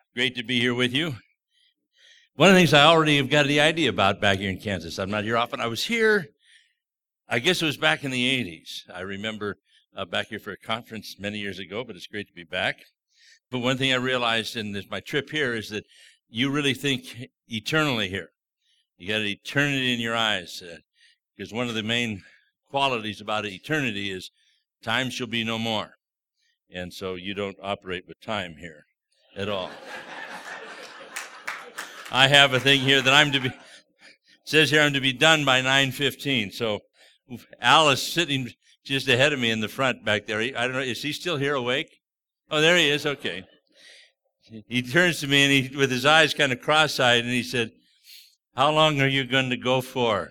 Great to be here with you. One of the things I already have got the idea about back here in Kansas, I'm not here often. I was here, I guess it was back in the 80s. I remember back here for a conference many years ago, but it's great to be back. But one thing I realized in my trip here is that you really think eternally here. You got eternity in your eyes, because one of the main qualities about eternity is time shall be no more. And so you don't operate with time here at all. I have a thing here that says here I'm to be done by 9:15. So Al is sitting just ahead of me in the front back there. I don't know, is he still here awake? Oh, there he is, okay. He turns to me and with his eyes kind of cross-eyed, and he said, "How long are you going to go for?"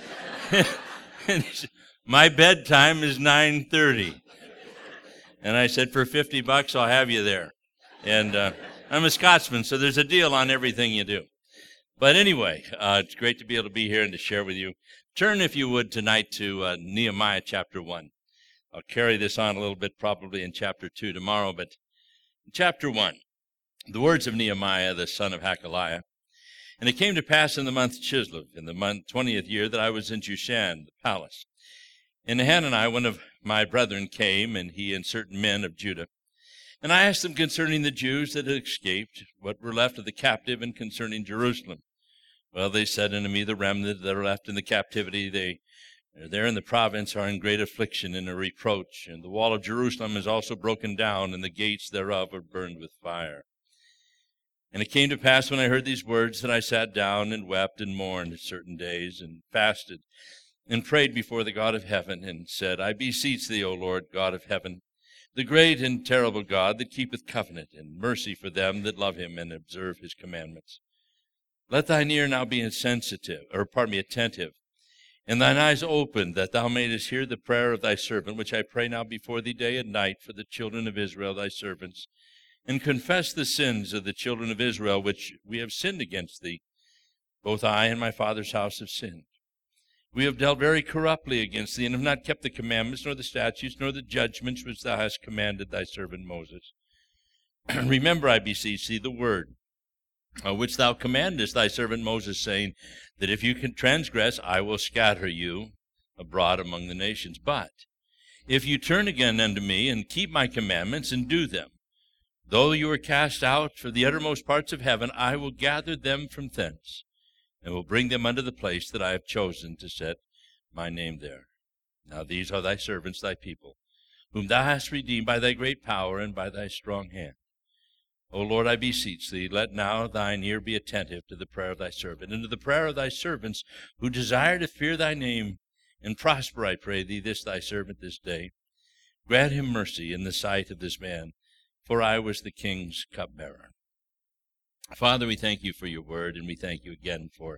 And he said, "My bedtime is 9:30. And I said, "For $50, I'll have you there." And I'm a Scotsman, so there's a deal on everything you do. But anyway, it's great to be able to be here and to share with you. Turn, if you would, tonight to Nehemiah chapter 1. I'll carry this on a little bit probably in chapter 2 tomorrow, but in chapter 1, the words of Nehemiah, the son of Hakaliah. "And it came to pass in the month Chislev, in the 20th year, that I was in Shushan, the palace. And Hanani, one of my brethren, came, and he and certain men of Judah. And I asked them concerning the Jews that had escaped, what were left of the captive, and concerning Jerusalem. Well, they said unto me, the remnant that are left in the captivity, they are there in the province, are in great affliction and a reproach. And the wall of Jerusalem is also broken down, and the gates thereof are burned with fire. And it came to pass when I heard these words that I sat down and wept and mourned certain days, and fasted, and prayed before the God of heaven, and said, I beseech thee, O Lord, God of heaven, the great and terrible God that keepeth covenant and mercy for them that love him and observe his commandments. Let thine ear now be attentive, and thine eyes opened, that thou mayest hear the prayer of thy servant, which I pray now before thee day and night for the children of Israel, thy servants, and confess the sins of the children of Israel, which we have sinned against thee. Both I and my father's house have sinned. We have dealt very corruptly against thee, and have not kept the commandments, nor the statutes, nor the judgments which thou hast commanded thy servant Moses. Remember, I beseech thee, the word which thou commandest thy servant Moses, saying, that if you can transgress, I will scatter you abroad among the nations. But if you turn again unto me, and keep my commandments, and do them, though you are cast out for the uttermost parts of heaven, I will gather them from thence, and will bring them unto the place that I have chosen to set my name there. Now these are thy servants, thy people, whom thou hast redeemed by thy great power and by thy strong hand. O Lord, I beseech thee, let now thine ear be attentive to the prayer of thy servant, and to the prayer of thy servants who desire to fear thy name, and prosper, I pray thee, this thy servant this day. Grant him mercy in the sight of this man, for I was the king's cupbearer." Father, we thank you for your word, and we thank you again for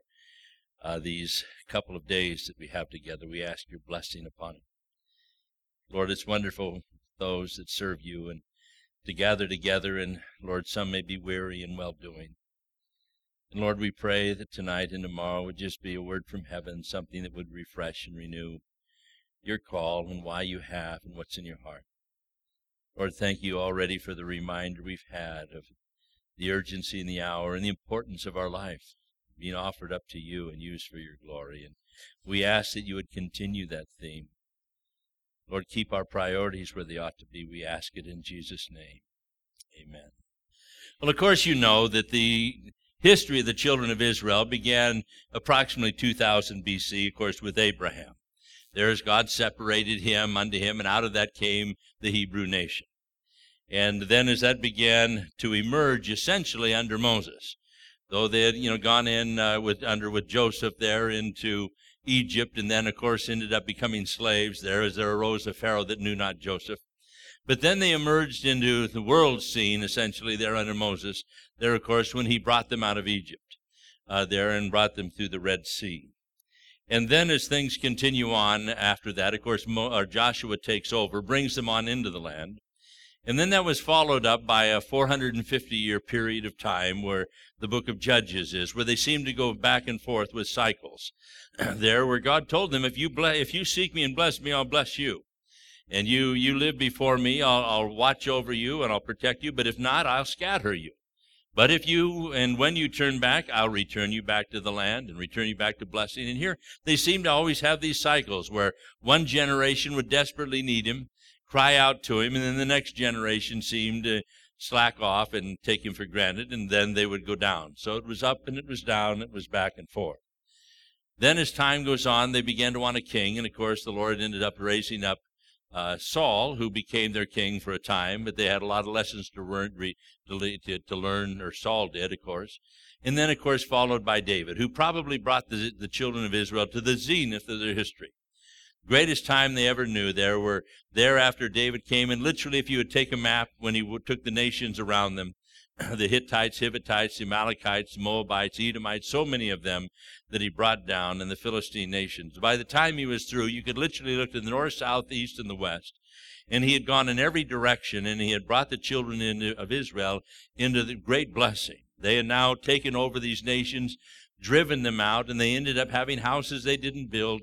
these couple of days that we have together. We ask your blessing upon it. Lord, it's wonderful, those that serve you, and to gather together, and Lord, some may be weary and well-doing. And Lord, we pray that tonight and tomorrow would just be a word from heaven, something that would refresh and renew your call and why you have and what's in your heart. Lord, thank you already for the reminder we've had of the urgency in the hour and the importance of our life being offered up to you and used for your glory. And we ask that you would continue that theme. Lord, keep our priorities where they ought to be. We ask it in Jesus' name. Amen. Well, of course, you know that the history of the children of Israel began approximately 2000 BC, of course, with Abraham. There's God separated him unto him, and out of that came the Hebrew nation. And then as that began to emerge, essentially under Moses, though they had gone in with Joseph there into Egypt, and then, of course, ended up becoming slaves there as there arose a Pharaoh that knew not Joseph. But then they emerged into the world scene, essentially, there under Moses, there, of course, when he brought them out of Egypt there and brought them through the Red Sea. And then as things continue on after that, of course, Joshua takes over, brings them on into the land. And then that was followed up by a 450-year period of time where the book of Judges is, where they seem to go back and forth with cycles. There where God told them, if you seek me and bless me, I'll bless you. And you live before me, I'll watch over you and I'll protect you. But if not, I'll scatter you But when you turn back, I'll return you back to the land and return you back to blessing. And here they seem to always have these cycles where one generation would desperately need him, cry out to him, and then the next generation seemed to slack off and take him for granted, and then they would go down. So it was up and it was down, it was back and forth. Then as time goes on, they began to want a king, and of course the Lord ended up raising up Saul, who became their king for a time, but they had a lot of lessons to learn, or Saul did, of course. And then, of course, followed by David, who probably brought the children of Israel to the zenith of their history. Greatest time they ever knew. There after David came, and literally if you would take a map when he took the nations around them, the Hittites, Hivitites, the Amalekites, Moabites, Edomites, so many of them that he brought down, and the Philistine nations. By the time he was through, you could literally look to the north, south, east, and the west, and he had gone in every direction, and he had brought the children of Israel into the great blessing. They had now taken over these nations, driven them out, and they ended up having houses they didn't build,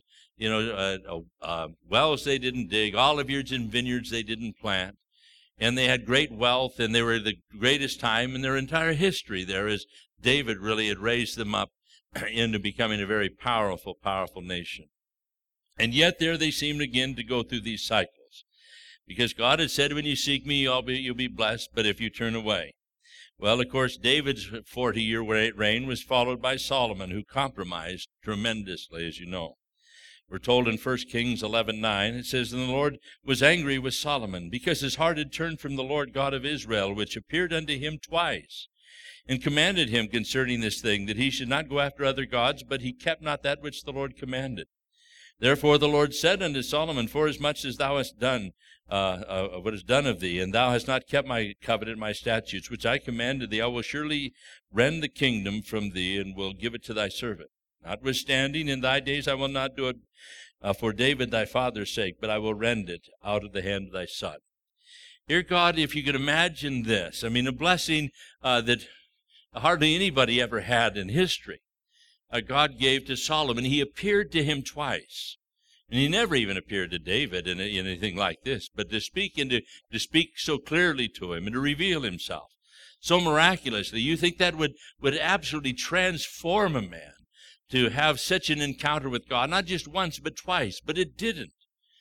wells they didn't dig, olive yards and vineyards they didn't plant. And they had great wealth, and they were the greatest time in their entire history there, as David really had raised them up into becoming a very powerful, powerful nation. And yet there they seemed again to go through these cycles, because God had said, when you seek me, you'll be blessed, but if you turn away. Well, of course, David's 40-year reign was followed by Solomon, who compromised tremendously, as you know. We're told in 1 Kings 11:9, it says, "And the Lord was angry with Solomon, because his heart had turned from the Lord God of Israel, which appeared unto him twice, and commanded him concerning this thing, that he should not go after other gods, but he kept not that which the Lord commanded. Therefore the Lord said unto Solomon, Forasmuch as thou hast done what is done of thee, and thou hast not kept my covenant, my statutes, which I commanded thee, I will surely rend the kingdom from thee, and will give it to thy servant. Notwithstanding, in thy days I will not do it for David thy father's sake, but I will rend it out of the hand of thy son." Dear God, if you could imagine this, I mean, a blessing that hardly anybody ever had in history, God gave to Solomon. He appeared to him twice. And he never even appeared to David in anything like this, but to speak so clearly to him and to reveal himself so miraculously. You think that would absolutely transform a man, to have such an encounter with God, not just once, but twice, but it didn't.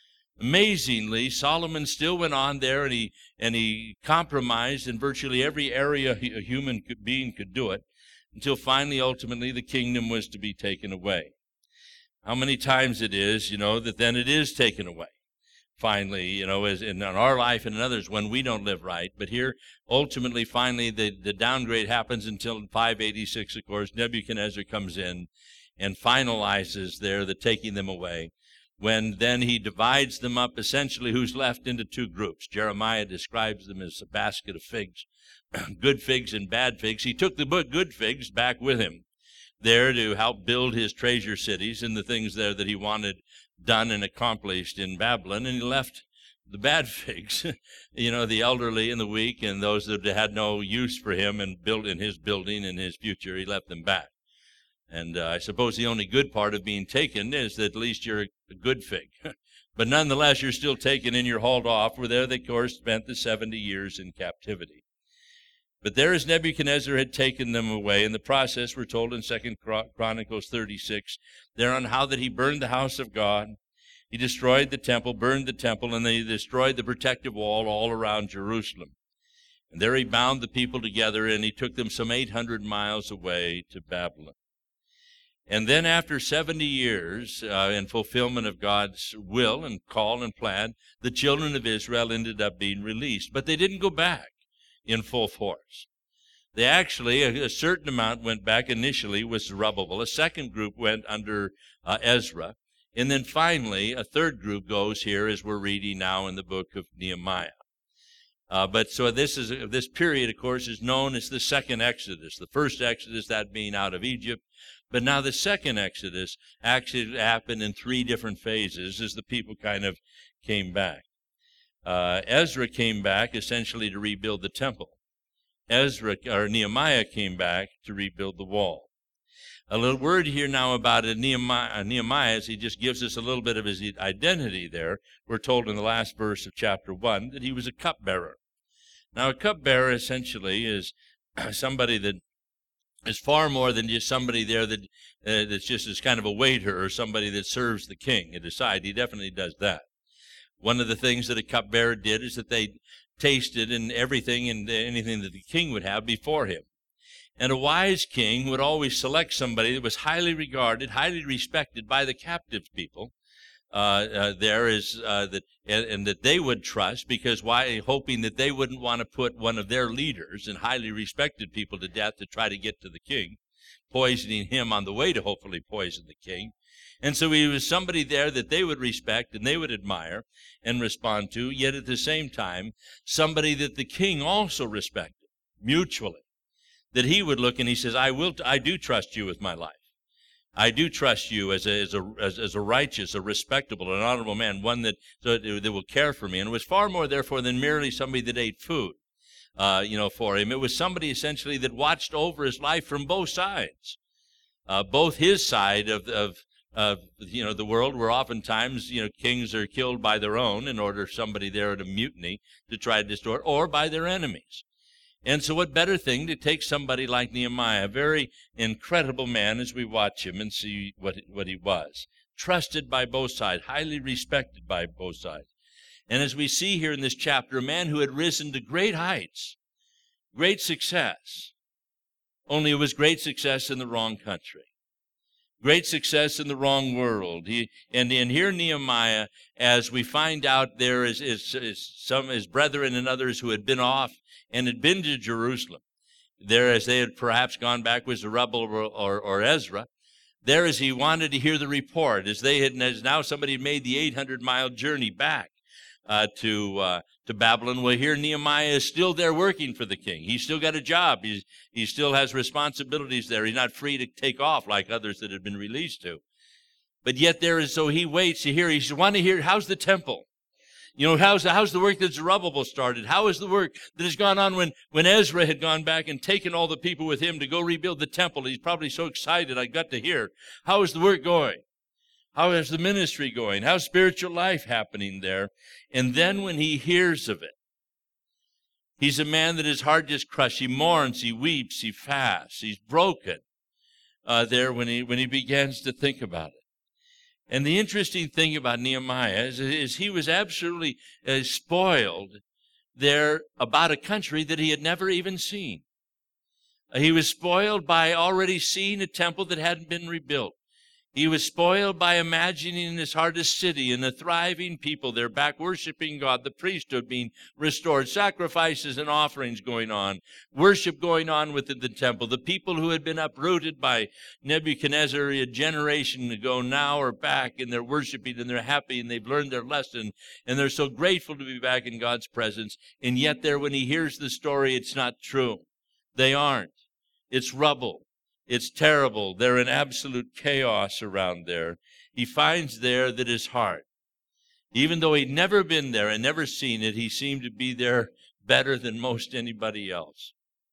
Amazingly, Solomon still went on there, and he compromised in virtually every area a human being could do it, until finally, ultimately, the kingdom was to be taken away. How many times it is, that then it is taken away. Finally, as in our life and in others, when we don't live right. But here, ultimately, finally, the downgrade happens until in 586, of course, Nebuchadnezzar comes in and finalizes there the taking them away, when then he divides them up, essentially who's left, into two groups. Jeremiah describes them as a basket of figs, good figs and bad figs. He took the good figs back with him there to help build his treasure cities and the things there that he wanted done and accomplished in Babylon, and he left the bad figs, the elderly and the weak and those that had no use for him and built in his building and his future. He left them back. And I suppose the only good part of being taken is that at least you're a good fig. But nonetheless, you're still taken and you're hauled off, where there they, of course, spent the 70 years in captivity. But there as Nebuchadnezzar had taken them away, in the process we're told in 2 Chronicles 36, there on how that he burned the house of God, he destroyed the temple, burned the temple, and they destroyed the protective wall all around Jerusalem. And there he bound the people together, and he took them some 800 miles away to Babylon. And then after 70 years, in fulfillment of God's will and call and plan, the children of Israel ended up being released. But they didn't go back in full force. They actually, a certain amount went back initially with Zerubbabel. A second group went under Ezra. And then finally, a third group goes here, as we're reading now in the book of Nehemiah. But this period, of course, is known as the second Exodus. The first Exodus, that being out of Egypt. But now the second Exodus actually happened in 3 different phases as the people kind of came back. Ezra came back essentially to rebuild the temple. Nehemiah came back to rebuild the wall. A little word here now about Nehemiah, as he just gives us a little bit of his identity there. We're told in the last verse of chapter 1 that he was a cupbearer. Now, a cupbearer essentially is somebody that is far more than just somebody there that's just as kind of a waiter or somebody that serves the king at his side. He definitely does that. One of the things that a cupbearer did is that they tasted in everything and anything that the king would have before him. And a wise king would always select somebody that was highly regarded, highly respected by the captive people. And that they would trust, because why? Hoping that they wouldn't want to put one of their leaders and highly respected people to death to try to get to the king, poisoning him on the way to hopefully poison the king. And so he was somebody there that they would respect and they would admire and respond to, yet at the same time, somebody that the king also respected mutually, that he would look and he says, I do trust you with my life. I do trust you as a righteous, a respectable, an honorable man, one that will care for me. And it was far more, therefore, than merely somebody that ate food, for him. It was somebody essentially that watched over his life from both sides, both his side of the world, where oftentimes kings are killed by their own in order somebody there to mutiny to try to destroy, or by their enemies. And so what better thing to take somebody like Nehemiah, a very incredible man, as we watch him and see what he was. Trusted by both sides, highly respected by both sides. And as we see here in this chapter, a man who had risen to great heights, great success. Only it was great success in the wrong country. Great success in the wrong world. And here Nehemiah, as we find out, there is some his brethren and others who had been off and had been to Jerusalem. There, as they had perhaps gone back with Zerubbabel or Ezra, there as he wanted to hear the report, as now somebody had made the 800-mile journey back to Babylon. Well, here Nehemiah is still there working for the king. He's still got a job. He still has responsibilities there. He's not free to take off like others that had been released to. But yet so he waits to hear. He wants to hear, how's the temple? How's the work that Zerubbabel started? How is the work that has gone on when Ezra had gone back and taken all the people with him to go rebuild the temple? He's probably so excited. I got to hear. How is the work going? How is the ministry going? How's spiritual life happening there? And then when he hears of it, he's a man that his heart just crushed. He mourns, he weeps, he fasts, he's broken there when he begins to think about it. And the interesting thing about Nehemiah is he was absolutely spoiled there about a country that he had never even seen. He was spoiled by already seeing a temple that hadn't been rebuilt. He was spoiled by imagining in his heart a city and a thriving people there back worshiping God, the priesthood being restored, sacrifices and offerings going on, worship going on within the temple. The people who had been uprooted by Nebuchadnezzar a generation ago now are back, and they're worshiping and they're happy and they've learned their lesson and they're so grateful to be back in God's presence. And yet there, when he hears the story, it's not true. They aren't. It's rubble. It's terrible. They're in absolute chaos around there. He finds there that his heart, even though he'd never been there and never seen it, he seemed to be there better than most anybody else.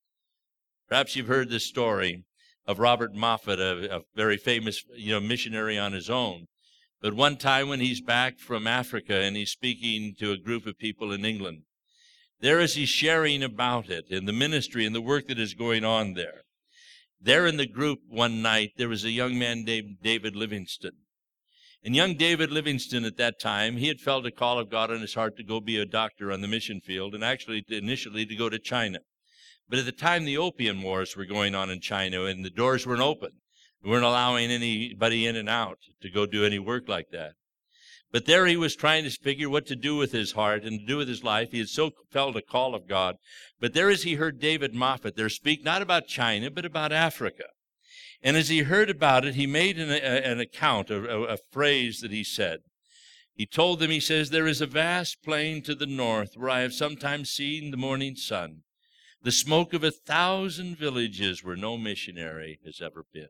Perhaps you've heard the story of Robert Moffat, a very famous missionary on his own. But one time when he's back from Africa and he's speaking to a group of people in England, there as he's sharing about it and the ministry and the work that is going on there, there in the group one night, there was a young man named David Livingstone. And young David Livingstone at that time, he had felt a call of God on his heart to go be a doctor on the mission field, and actually initially to go to China. But at the time, the Opium Wars were going on in China, and the doors weren't open. We weren't allowing anybody in and out to go do any work like that. But there he was trying to figure what to do with his heart and to do with his life. He had so felt a call of God. But there as he heard David Moffat there speak, not about China, but about Africa. And as he heard about it, he made an account, a phrase that he said. He told them, he says, "There is a vast plain to the north where I have sometimes seen the morning sun, the smoke of 1,000 villages where no missionary has ever been."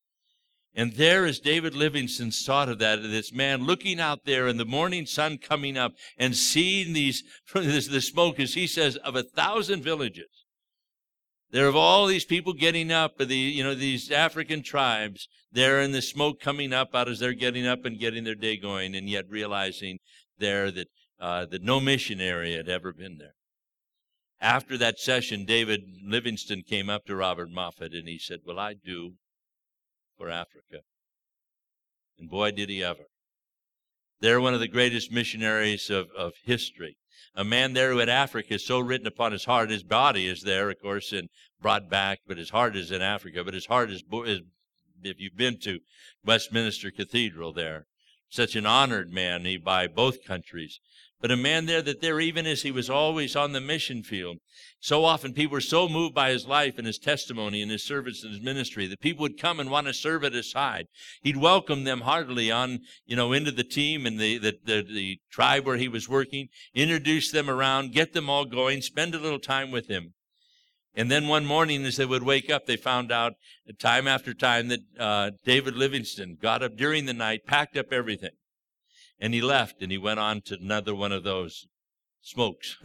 And there, as David Livingstone thought of that, this man looking out there and the morning sun coming up and seeing the smoke, as he says, of 1,000 villages. There of all these people getting up, these African tribes, there in the smoke coming up out as they're getting up and getting their day going, and yet realizing there that no missionary had ever been there. After that session, David Livingstone came up to Robert Moffat and he said, "Will I do for Africa?" And boy, did he ever. They're one of the greatest missionaries of history. A man there who had Africa so written upon his heart. His body is there, of course, and brought back, but his heart is in Africa. But his heart is if you've been to Westminster Cathedral there, such an honored man by both countries. But a man there that there, even as he was always on the mission field, so often people were so moved by his life and his testimony and his service and his ministry that people would come and want to serve at his side. He'd welcome them heartily on, into the team and the tribe where he was working, introduce them around, get them all going, spend a little time with him. And then one morning as they would wake up, they found out time after time that David Livingstone got up during the night, packed up everything. And he left, and he went on to another one of those smokes,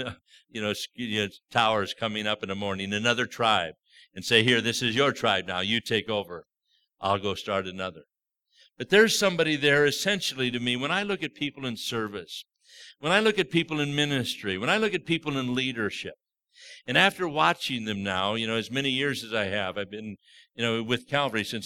towers coming up in the morning, another tribe, and say, "Here, this is your tribe now. You take over. I'll go start another." But there's somebody there essentially to me, when I look at people in service, when I look at people in ministry, when I look at people in leadership, and after watching them now, as many years as I have, I've been, with Calvary since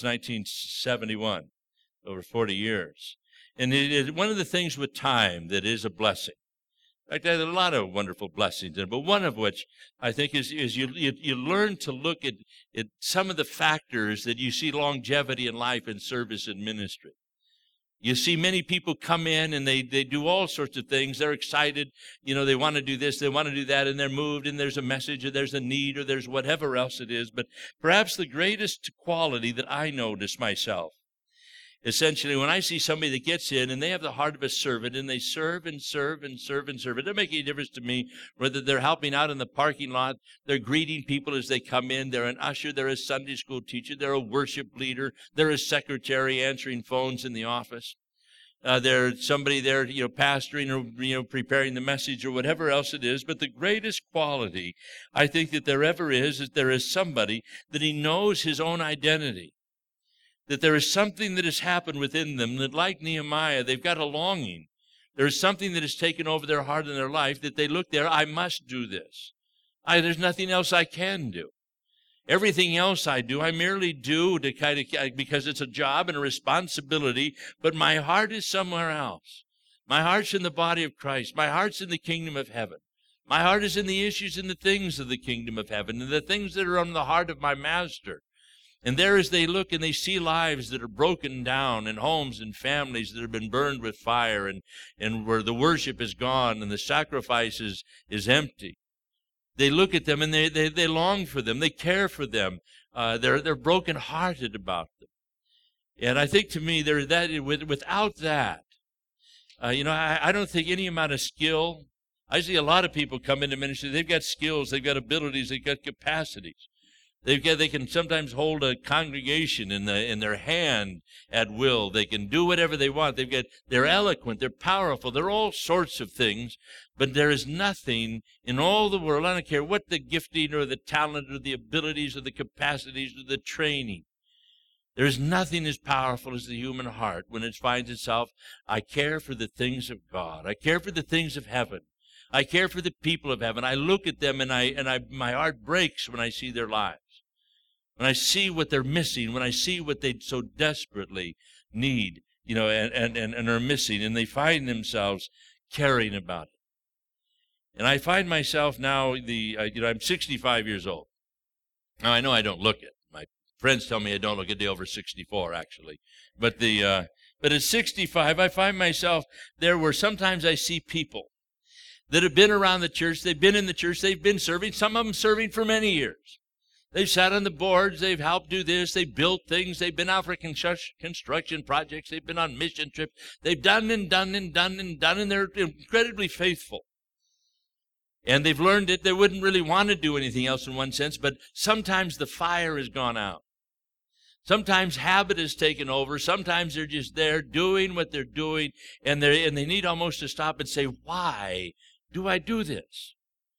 1971, over 40 years. And it is one of the things with time that is a blessing. In fact, there's a lot of wonderful blessings in it, but one of which I think is you learn to look at some of the factors that you see longevity in life and service and ministry. You see many people come in and they do all sorts of things. They're excited. They want to do this, they want to do that, and they're moved, and there's a message, or there's a need, or there's whatever else it is. But perhaps the greatest quality that I notice myself, essentially, when I see somebody that gets in and they have the heart of a servant and they serve and serve and serve and serve, it doesn't make any difference to me whether they're helping out in the parking lot, they're greeting people as they come in, they're an usher, they're a Sunday school teacher, they're a worship leader, they're a secretary answering phones in the office. There's somebody there, pastoring or, preparing the message or whatever else it is. But the greatest quality I think that there ever is there is somebody that he knows his own identity. That there is something that has happened within them that, like Nehemiah, they've got a longing. There is something that has taken over their heart and their life that they look there, I must do this. There's nothing else I can do. Everything else I do, I merely do because it's a job and a responsibility, but my heart is somewhere else. My heart's in the body of Christ. My heart's in the kingdom of heaven. My heart is in the issues and the things of the kingdom of heaven and the things that are on the heart of my master. And there as they look and they see lives that are broken down and homes and families that have been burned with fire and where the worship is gone and the sacrifice is empty. They look at them and they long for them. They care for them. They're brokenhearted about them. And I think to me, without that, I don't think any amount of skill. I see a lot of people come into ministry. They've got skills. They've got abilities. They've got capacities. They can sometimes hold a congregation in their hand at will. They can do whatever they want. They're eloquent. They're powerful. They're all sorts of things. But there is nothing in all the world, I don't care what the gifting or the talent or the abilities or the capacities or the training. There is nothing as powerful as the human heart when it finds itself, I care for the things of God. I care for the things of heaven. I care for the people of heaven. I look at them and my heart breaks when I see their lives. When I see what they're missing, when I see what they so desperately need, and are missing, and they find themselves caring about it. And I find myself now, I'm 65 years old. Now, I know I don't look it. My friends tell me I don't look a day over 64, actually. But at 65, I find myself there where sometimes I see people that have been around the church, they've been in the church, they've been serving, some of them serving for many years. They've sat on the boards, they've helped do this, they've built things, they've been out for construction projects, they've been on mission trips, they've done and done and done and done, and they're incredibly faithful. And they've learned it. They wouldn't really want to do anything else in one sense, but sometimes the fire has gone out. Sometimes habit has taken over. Sometimes they're just there doing what they're doing, and they need almost to stop and say, why do I do this?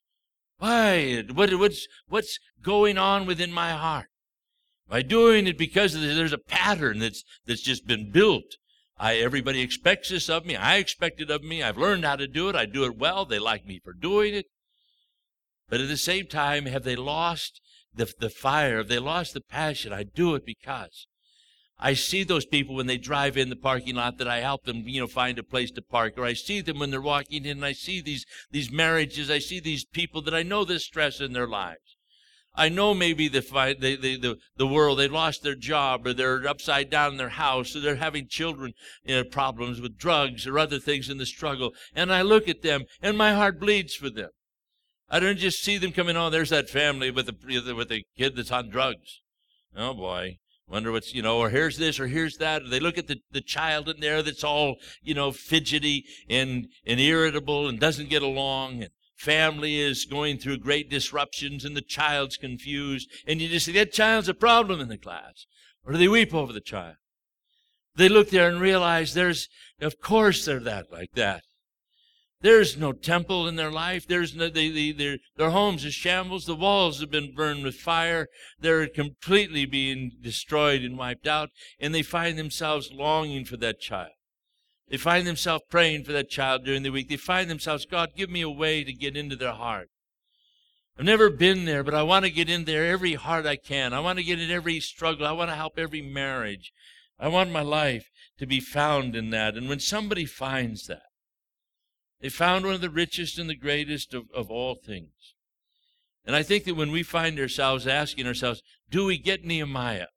Why? What's going on within my heart? Am I doing it because there's a pattern that's just been built? Everybody expects this of me. I expect it of me. I've learned how to do it. I do it well. They like me for doing it. But at the same time, have they lost the fire? Have they lost the passion? I do it because I see those people when they drive in the parking lot that I help them, find a place to park. Or I see them when they're walking in, and I see these marriages. I see these people that I know there's stress in their lives. I know maybe the world, they lost their job, or they're upside down in their house, or they're having children problems with drugs or other things in the struggle. And I look at them, and my heart bleeds for them. I don't just see them coming, oh, there's that family with the kid that's on drugs. Oh, boy. Wonder what's, or here's this or here's that. Or they look at the child in there that's all, fidgety and irritable and doesn't get along. And family is going through great disruptions and the child's confused. And you just say, that child's a problem in the class. Or they weep over the child. They look there and realize of course they're like that. There's no temple in their life. There's no, their homes are shambles. The walls have been burned with fire. They're completely being destroyed and wiped out. And they find themselves longing for that child. They find themselves praying for that child during the week. They find themselves, God, give me a way to get into their heart. I've never been there, but I want to get in there every heart I can. I want to get in every struggle. I want to help every marriage. I want my life to be found in that. And when somebody finds that, they found one of the richest and the greatest of all things. And I think that when we find ourselves asking ourselves, do we get Nehemiah?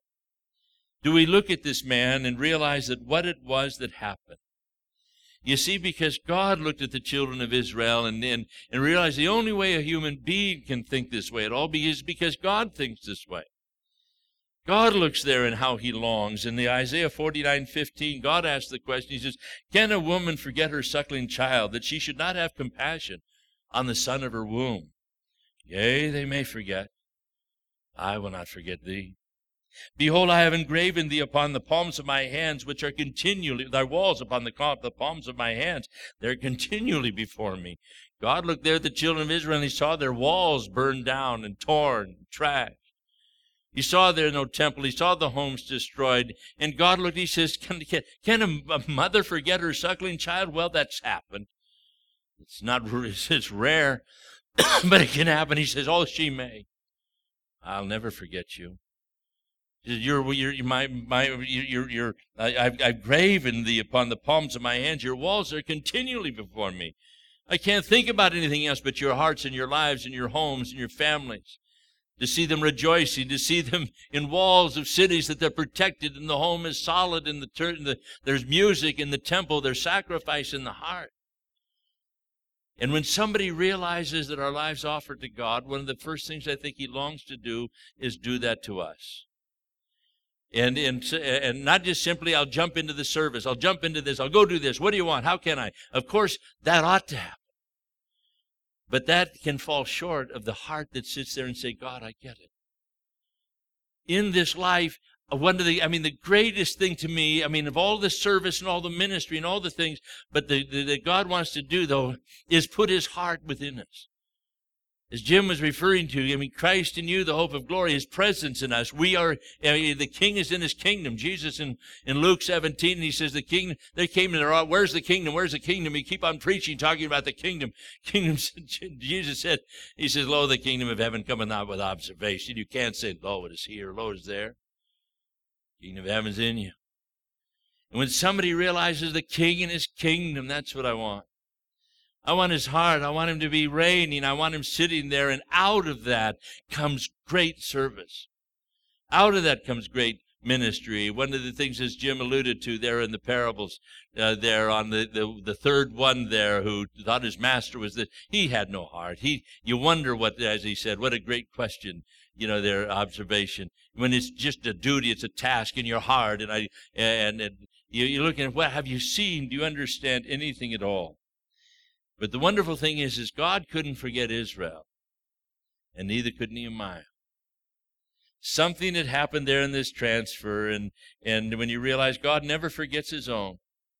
Do we look at this man and realize that what it was that happened? You see, because God looked at the children of Israel and realized the only way a human being can think this way at all is because God thinks this way. God looks there in how he longs. In the Isaiah 49:15, God asks the question, he says, can a woman forget her suckling child, that she should not have compassion on the son of her womb? Yea, they may forget. I will not forget thee. Behold, I have engraven thee upon the palms of my hands, which are continually, thy walls upon the palms of my hands. They're continually before me. God looked there at the children of Israel, and he saw their walls burned down and torn and trashed. He saw there no temple. He saw the homes destroyed. And God looked, he says, can a mother forget her suckling child? Well, that's happened. It's rare, but it can happen. He says, oh, she may. I'll never forget you. I've graven thee upon the palms of my hands. Your walls are continually before me. I can't think about anything else but your hearts and your lives and your homes and your families. To see them rejoicing, to see them in walls of cities that they're protected and the home is solid and there's music in the temple, there's sacrifice in the heart. And when somebody realizes that our lives offered to God, one of the first things I think he longs to do is do that to us. And not just simply, I'll jump into the service, I'll jump into this, I'll go do this, what do you want, how can I? Of course, that ought to happen. But that can fall short of the heart that sits there and say, God, I get it. In this life, the greatest thing to me, of all the service and all the ministry and all the things, but that God wants to do, though, is put his heart within us. As Jim was referring to, Christ in you, the hope of glory, his presence in us. We are, the king is in his kingdom. Jesus in Luke 17, he says, the kingdom, they came and they're all, where's the kingdom? Where's the kingdom? He keep on preaching, talking about the kingdom. Jesus said, he says, lo, the kingdom of heaven cometh not with observation. You can't say, lo, it is here, lo, it is there. Kingdom of heaven's in you. And when somebody realizes the king and his kingdom, that's what I want. I want his heart. I want him to be reigning. I want him sitting there. And out of that comes great service. Out of that comes great ministry. One of the things, as Jim alluded to there in the parables, there on the third one there who thought his master was that he had no heart. You wonder what, as he said, what a great question, their observation. When it's just a duty, it's a task in your heart. And you're looking at, what have you seen? Do you understand anything at all? But the wonderful thing is God couldn't forget Israel, and neither could Nehemiah. Something had happened there in this transfer, and when you realize God never forgets his own,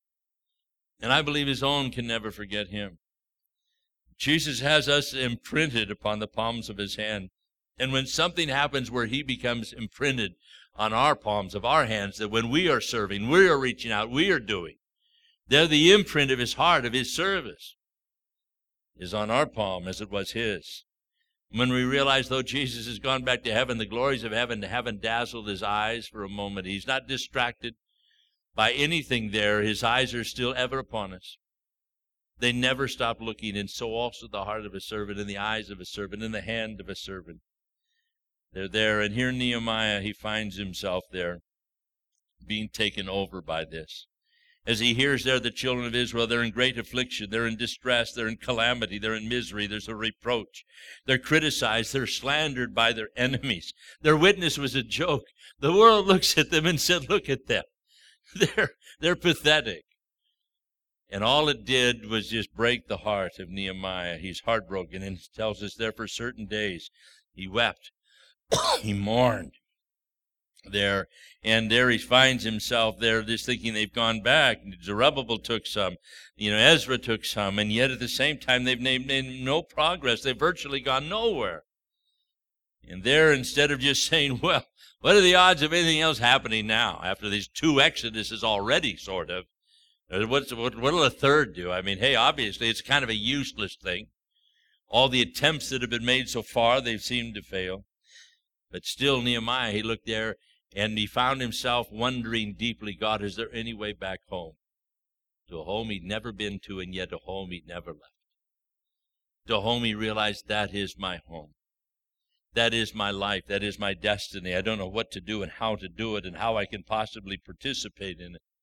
and I believe his own can never forget him. Jesus has us imprinted upon the palms of his hand, and when something happens where he becomes imprinted on our palms of our hands, that when we are serving, we are reaching out, we are doing, they're the imprint of his heart, of his service, is on our palm as it was his. When we realize, though Jesus has gone back to heaven, the glories of heaven haven't dazzled his eyes for a moment. He's not distracted by anything there. His eyes are still ever upon us. They never stop looking, and so also the heart of a servant, and the eyes of a servant, and the hand of a servant. They're there, and here Nehemiah, he finds himself there being taken over by this. As he hears there the children of Israel, they're in great affliction, they're in distress, they're in calamity, they're in misery, there's a reproach. They're criticized, they're slandered by their enemies. Their witness was a joke. The world looks at them and said, look at them. They're pathetic. And all it did was just break the heart of Nehemiah. He's heartbroken, and it tells us there for certain days he wept. He mourned there, and there he finds himself there just thinking they've gone back. Zerubbabel took some, Ezra took some, and yet at the same time they've made no progress. They've virtually gone nowhere. And there, instead of just saying, well, what are the odds of anything else happening now after these 2 exoduses already, sort of? What'll a third do? I mean, hey, obviously it's kind of a useless thing. All the attempts that have been made so far, they've seemed to fail. But still, Nehemiah, he looked there, and he found himself wondering deeply, God, is there any way back home? To a home he'd never been to, and yet a home he'd never left. To a home he realized, that is my home. That is my life. That is my destiny. I don't know what to do and how to do it and how I can possibly participate in it.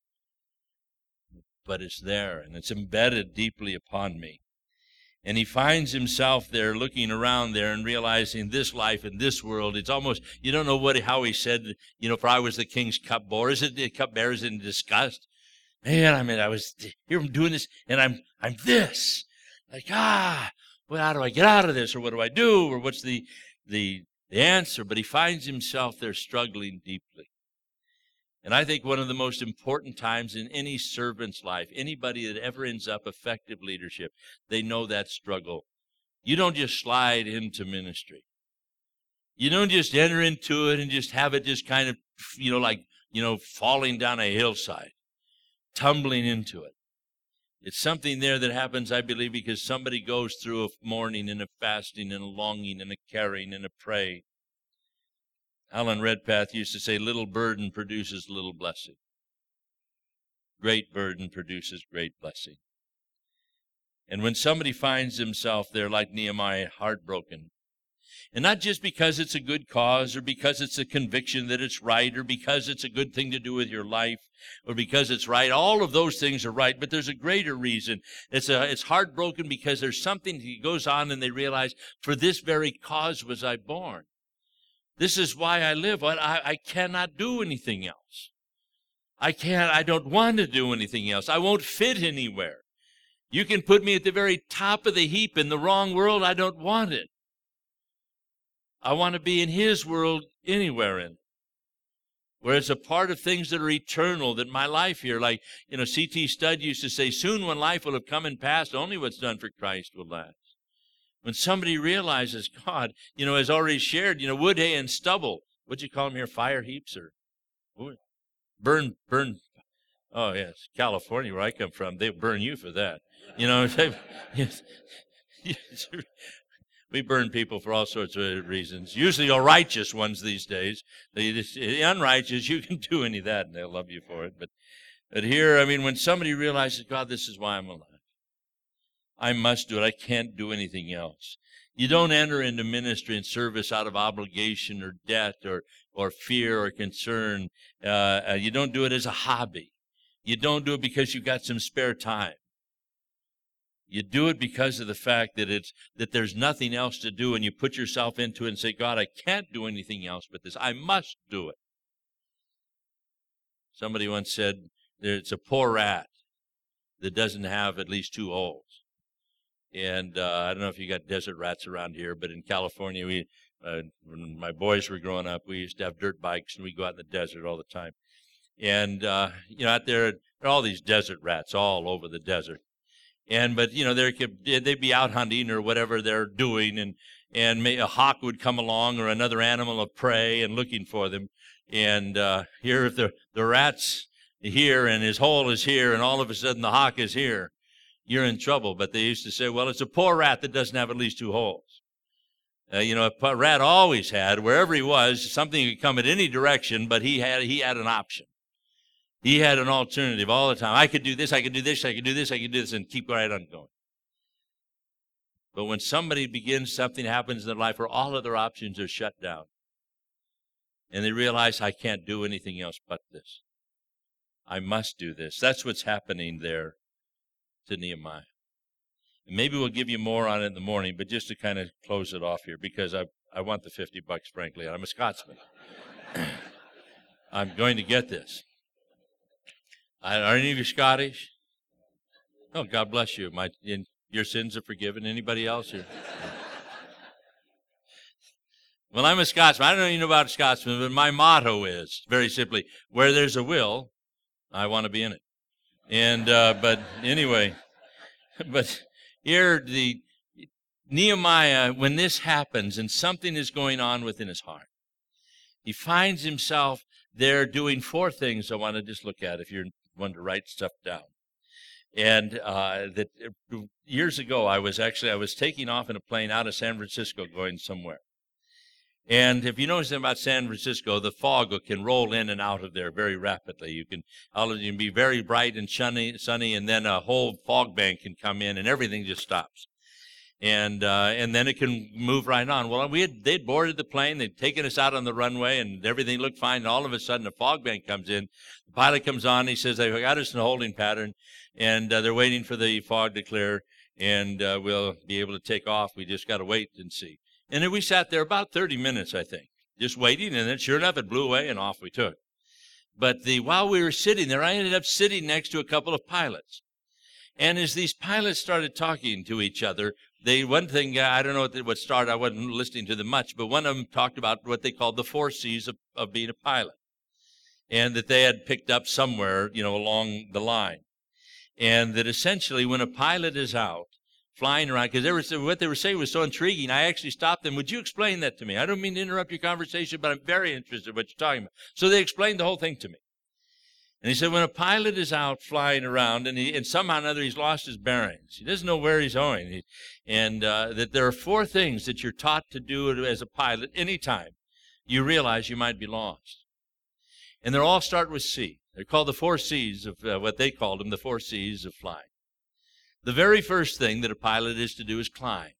But it's there, and it's embedded deeply upon me. And he finds himself there looking around there and realizing this life in this world, it's almost, you don't know how he said, for I was the king's cupbearer. Is it the cupbearers in disgust? Man, I was here doing this, and I'm this. Like, well, how do I get out of this? Or what do I do? Or what's the answer? But he finds himself there struggling deeply. And I think one of the most important times in any servant's life, anybody that ever ends up effective leadership, they know that struggle. You don't just slide into ministry. You don't just enter into it and just have it just kind of, falling down a hillside, tumbling into it. It's something there that happens, I believe, because somebody goes through a mourning and a fasting and a longing and a caring and a praying. Alan Redpath used to say, little burden produces little blessing. Great burden produces great blessing. And when somebody finds himself there like Nehemiah, heartbroken, and not just because it's a good cause or because it's a conviction that it's right or because it's a good thing to do with your life or because it's right, all of those things are right, but there's a greater reason. It's heartbroken because there's something that goes on and they realize, for this very cause was I born. This is why I live. I cannot do anything else. I don't want to do anything else. I won't fit anywhere. You can put me at the very top of the heap in the wrong world. I don't want it. I want to be in his world anywhere in. Where it's a part of things that are eternal, that my life here, like, C.T. Studd used to say, soon when life will have come and passed, only what's done for Christ will last. When somebody realizes, God, has already shared, wood, hay, and stubble. What'd you call them here? Fire heaps or burn. Oh, yes. California, where I come from, they'll burn you for that. We burn people for all sorts of reasons. Usually are righteous ones these days. The unrighteous, you can do any of that, and they'll love you for it. But here, when somebody realizes, God, this is why I'm alive. I must do it. I can't do anything else. You don't enter into ministry and service out of obligation or debt or fear or concern. You don't do it as a hobby. You don't do it because you've got some spare time. You do it because of the fact that there's nothing else to do, and you put yourself into it and say, God, I can't do anything else but this. I must do it. Somebody once said, it's a poor rat that doesn't have at least 2 holes. And I don't know if you got desert rats around here, but in California, when my boys were growing up, we used to have dirt bikes, and we'd go out in the desert all the time. And, out there are all these desert rats all over the desert. But they'd be out hunting or whatever they're doing, and a hawk would come along or another animal of prey and looking for them. And here, if the rat's here and his hole is here, and all of a sudden the hawk is here, you're in trouble. But they used to say, well, it's a poor rat that doesn't have at least 2 holes. A rat always had, wherever he was, something could come at any direction, but he had an option. He had an alternative all the time. I could do this, I could do this, I could do this, I could do this, and keep right on going. But when somebody begins, something happens in their life where all other options are shut down, and they realize, I can't do anything else but this. I must do this. That's what's happening there to Nehemiah. And maybe we'll give you more on it in the morning, but just to kind of close it off here, because I want the $50, frankly. I'm a Scotsman. I'm going to get this. Are any of you Scottish? Oh, God bless you. Your sins are forgiven. Anybody else? Well, I'm a Scotsman. I don't know if you know about Scotsman, but my motto is, very simply, where there's a will, I want to be in it. And, but anyway, but here Nehemiah, when this happens and something is going on within his heart, he finds himself there doing 4 things I want to just look at if you're one to write stuff down. And that years ago, I was taking off in a plane out of San Francisco going somewhere. And if you know something about San Francisco, the fog can roll in and out of there very rapidly. You can be very bright and sunny, and then a whole fog bank can come in, and everything just stops. And then it can move right on. Well, they'd boarded the plane, they'd taken us out on the runway, and everything looked fine. And all of a sudden, a fog bank comes in. The pilot comes on, he says, they've got us in a holding pattern, and they're waiting for the fog to clear, and we'll be able to take off. We just got to wait and see. And then we sat there about 30 minutes, I think, just waiting, and then sure enough, it blew away, and off we took. But while we were sitting there, I ended up sitting next to a couple of pilots. And as these pilots started talking to each other, one thing, I don't know what started, I wasn't listening to them much, but one of them talked about what they called the 4 C's of being a pilot, and that they had picked up somewhere, along the line. And that essentially when a pilot is out, flying around, because what they were saying was so intriguing, I actually stopped them. Would you explain that to me? I don't mean to interrupt your conversation, but I'm very interested in what you're talking about. So they explained the whole thing to me. And he said when a pilot is out flying around and somehow or another he's lost his bearings, he doesn't know where he's going, and that there are 4 things that you're taught to do as a pilot anytime you realize you might be lost. And they all start with C. They're called the 4 C's of what they called them, the 4 C's of flying. The very first thing that a pilot is to do is climb.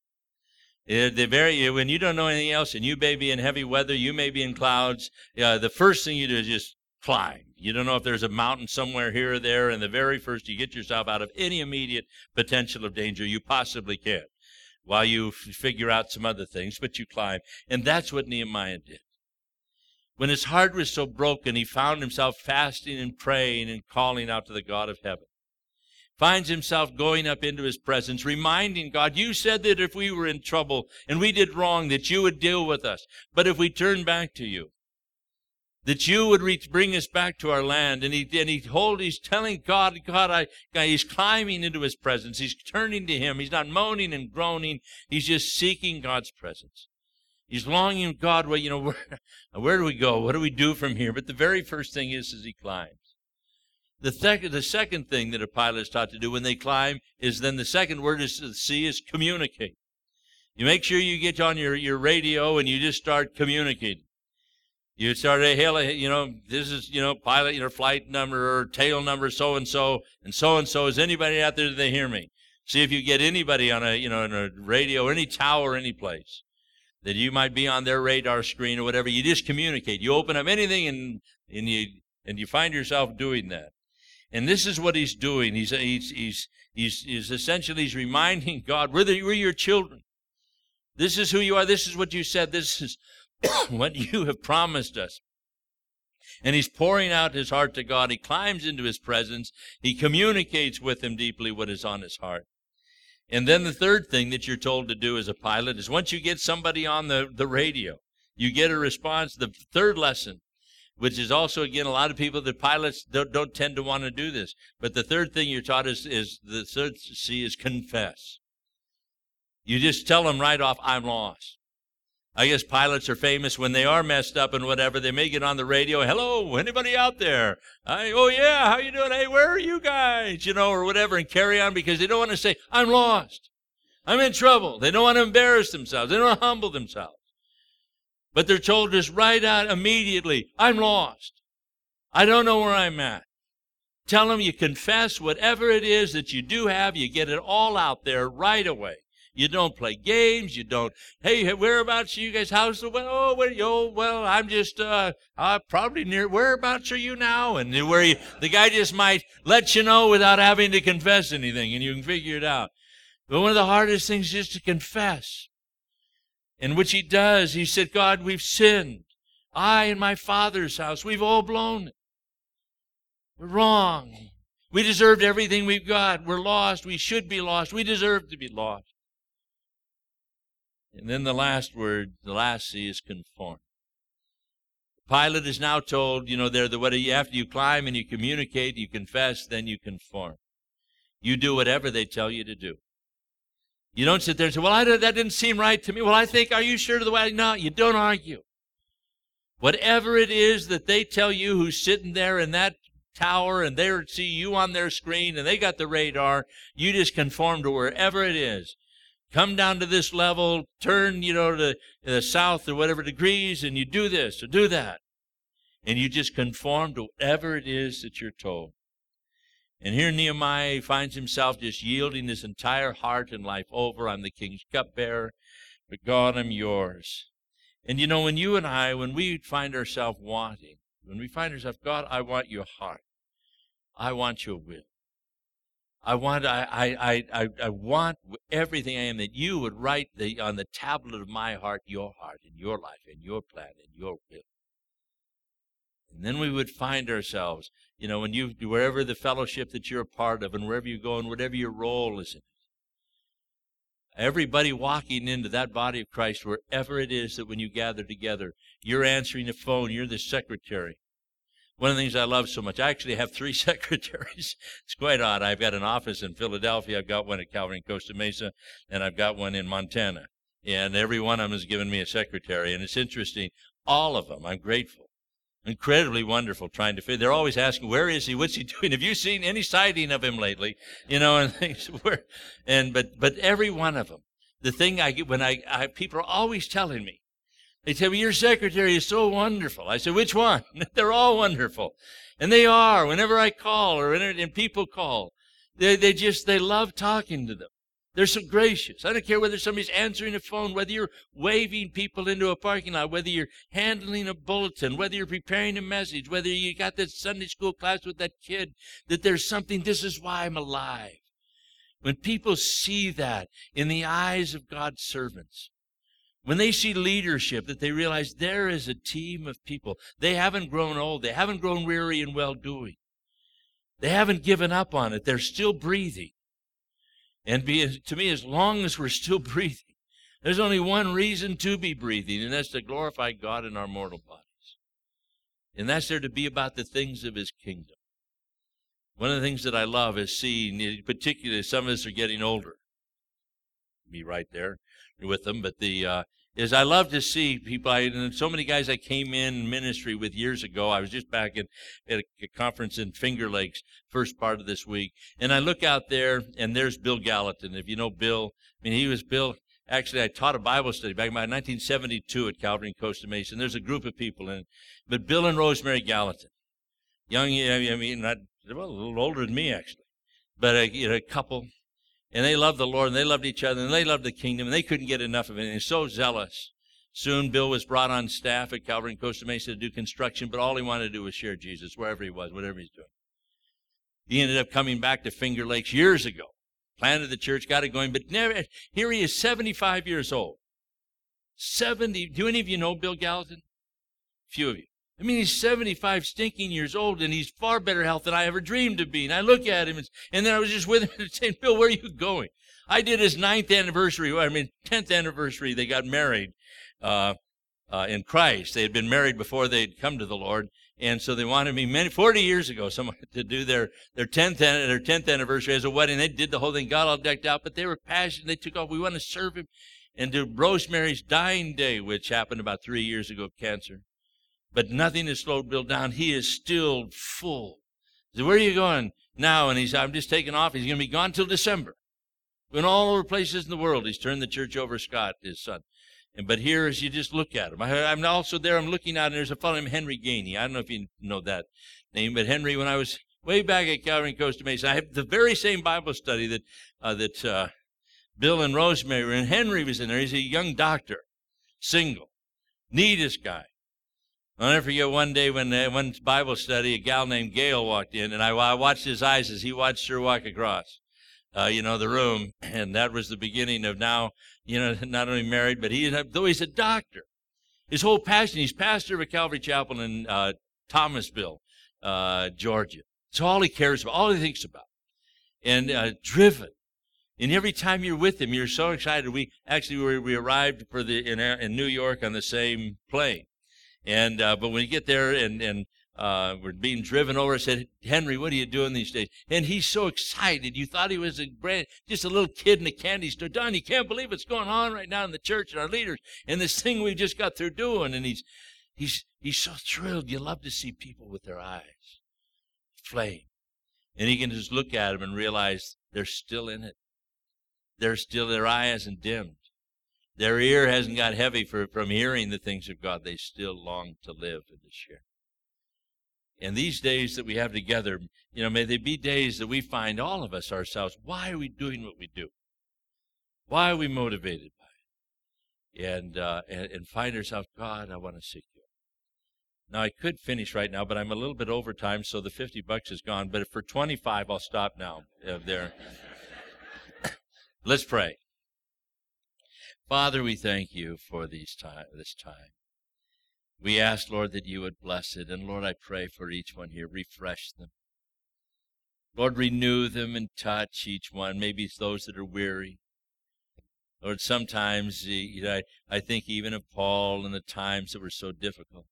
When you don't know anything else and you may be in heavy weather, you may be in clouds, the first thing you do is just climb. You don't know if there's a mountain somewhere here or there, and the very first you get yourself out of any immediate potential of danger you possibly can while you figure out some other things, but you climb. And that's what Nehemiah did. When his heart was so broken, he found himself fasting and praying and calling out to the God of heaven. Finds himself going up into his presence, reminding God, you said that if we were in trouble and we did wrong, that you would deal with us. But if we turn back to you, that you would bring us back to our land. And he's telling God, he's climbing into his presence. He's turning to him. He's not moaning and groaning. He's just seeking God's presence. He's longing, God, where do we go? What do we do from here? But the very first thing is he climbs. The second thing that a pilot is taught to do when they climb is then the second word is C is communicate. You make sure you get on your radio and you just start communicating. You start, hey, this is, pilot, flight number or tail number so-and-so, and so-and-so. Is anybody out there? Do they hear me? See if you get anybody on in a radio or any tower, any place that you might be on their radar screen or whatever. You just communicate. You open up anything and you find yourself doing that. And this is what he's doing. He's essentially reminding God, we're your children. This is who you are. This is what you said. This is what you have promised us. And he's pouring out his heart to God. He climbs into his presence. He communicates with him deeply what is on his heart. And then the third thing that you're told to do as a pilot is once you get somebody on the radio, you get a response. The third lesson, which is also, again, a lot of people, the pilots don't tend to want to do this. But the third thing you're taught is the third C is confess. You just tell them right off, I'm lost. I guess pilots are famous when they are messed up and whatever. They may get on the radio, hello, anybody out there? Oh, yeah, how you doing? Hey, where are you guys? Or whatever, and carry on because they don't want to say, I'm lost. I'm in trouble. They don't want to embarrass themselves. They don't want to humble themselves. But they're told just right out immediately, I'm lost. I don't know where I'm at. Tell them you confess whatever it is that you do have. You get it all out there right away. You don't play games. You don't, hey, whereabouts are you guys? How's the weather? Oh, where you? Oh, well, I'm just probably near. Whereabouts are you now? And the guy just might let you know without having to confess anything, and you can figure it out. But one of the hardest things is just to confess. And which he does. He said, God, we've sinned. I and my Father's house, we've all blown it. We're wrong. We deserved everything we've got. We're lost. We should be lost. We deserve to be lost. And then the last word, the last C is conform. Pilate is now told, after you climb and you communicate, you confess, then you conform. You do whatever they tell you to do. You don't sit there and say, well, that didn't seem right to me. Well, are you sure to the way? No, you don't argue. Whatever it is that they tell you who's sitting there in that tower and they see you on their screen and they got the radar, you just conform to wherever it is. Come down to this level, turn, to the south or whatever degrees, and you do this or do that. And you just conform to whatever it is that you're told. And here Nehemiah finds himself just yielding his entire heart and life over. I'm the king's cupbearer, but God, I'm yours. And when you and I, when we find ourselves wanting, when we find ourselves, God, I want your heart. I want your will. I want everything I am, that you would write on the tablet of my heart and your life and your plan and your will. And then we would find ourselves, wherever the fellowship that you're a part of and wherever you go and whatever your role is in it. Everybody walking into that body of Christ, wherever it is that when you gather together, you're answering the phone, you're the secretary. One of the things I love so much, I actually have 3 secretaries. It's quite odd. I've got an office in Philadelphia, I've got one at Calvary in Costa Mesa, and I've got one in Montana. And every one of them has given me a secretary. And it's interesting, all of them, I'm grateful. Incredibly wonderful trying to fit. They're always asking, where is he? What's he doing? Have you seen any sighting of him lately? And things. But every one of them, the thing I get when people are always telling me, they tell me, your secretary is so wonderful. I said, which one? They're all wonderful. And they are. Whenever I call and people call, they love talking to them. They're so gracious. I don't care whether somebody's answering a phone, whether you're waving people into a parking lot, whether you're handling a bulletin, whether you're preparing a message, whether you got that Sunday school class with that kid, that there's something, this is why I'm alive. When people see that in the eyes of God's servants, when they see leadership, that they realize there is a team of people. They haven't grown old. They haven't grown weary in well-doing. They haven't given up on it. They're still breathing. And to me, as long as we're still breathing, there's only one reason to be breathing, and that's to glorify God in our mortal bodies. And that's there to be about the things of his kingdom. One of the things that I love is seeing, particularly some of us are getting older. Me right there with them, but is I love to see people. And so many guys I came in ministry with years ago. I was just back at a conference in Finger Lakes first part of this week, and I look out there, and there's Bill Gallatin. If you know Bill, he was Bill. Actually, I taught a Bible study back in 1972 at Calvary in Costa Mesa. And there's a group of people in it, but Bill and Rosemary Gallatin, young, not a little older than me actually, but a couple. And they loved the Lord, and they loved each other, and they loved the kingdom, and they couldn't get enough of it. And so zealous. Soon, Bill was brought on staff at Calvary in Costa Mesa to do construction, but all he wanted to do was share Jesus wherever he was, whatever he's doing. He ended up coming back to Finger Lakes years ago, planted the church, got it going, but never. Here he is, 75 years old. 70. Do any of you know Bill Gallatin? Few of you. He's 75 stinking years old, and he's far better health than I ever dreamed of being. I look at him, and then I was just with him saying, Bill, where are you going? I did his 10th anniversary. They got married in Christ. They had been married before they'd come to the Lord, and so they wanted me 40 years ago to do their 10th anniversary as a wedding. They did the whole thing, got all decked out, but they were passionate. They took off. We want to serve him. And to Rosemary's dying day, which happened about 3 years ago of cancer. But nothing has slowed Bill down. He is still full. I said, where are you going now? And he said, I'm just taking off. He's going to be gone till December. In all over places in the world, he's turned the church over. Scott, his son. But here, as you just look at him, I'm also there, I'm looking at, and there's a fellow named Henry Gainey. I don't know if you know that name, but Henry, when I was way back at Calvary in Costa Mesa, I had the very same Bible study that Bill and Rosemary were in. Henry was in there. He's a young doctor, single, neatest guy. I'll never forget one day when one Bible study, a gal named Gail walked in, and I watched his eyes as he watched her walk across, the room, and that was the beginning of now, not only married, but though he's a doctor, his whole passion, he's pastor of a Calvary Chapel in Thomasville, Georgia. It's all he cares about, all he thinks about, and driven. And every time you're with him, you're so excited. We arrived in New York on the same plane. And but when you get there and we're being driven over, I said, Henry, what are you doing these days? And he's so excited. You thought he was just a little kid in a candy store. Don, you can't believe what's going on right now in the church and our leaders and this thing we just got through doing. And he's so thrilled. You love to see people with their eyes flame. And he can just look at them and realize they're still in it. Their eye hasn't dimmed. Their ear hasn't got heavy from hearing the things of God. They still long to live and to share. And these days that we have together, may they be days that we find all of us ourselves, why are we doing what we do? Why are we motivated by it? And find ourselves, God, I want to seek you. Now, I could finish right now, but I'm a little bit over time, so the $50 is gone. But for 25, I'll stop now. There. Let's pray. Father, we thank you for this time. We ask, Lord, that you would bless it. And, Lord, I pray for each one here. Refresh them. Lord, renew them and touch each one. Maybe it's those that are weary. Lord, sometimes, I think even of Paul and the times that were so difficult.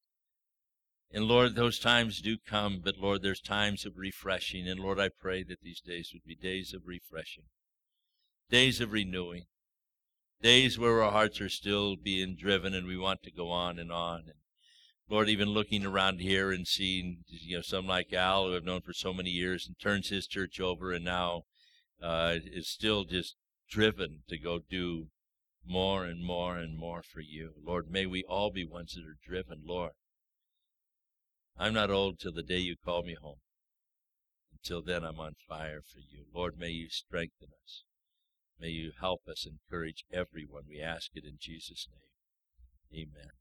And, Lord, those times do come, but, Lord, there's times of refreshing. And, Lord, I pray that these days would be days of refreshing, days of renewing. Days where our hearts are still being driven and we want to go on. And Lord, even looking around here and seeing, some like Al who I've known for so many years and turns his church over and now is still just driven to go do more and more and more for you. Lord, may we all be ones that are driven, Lord. I'm not old till the day you call me home. Until then, I'm on fire for you. Lord, may you strengthen us. May you help us, encourage everyone. We ask it in Jesus' name. Amen.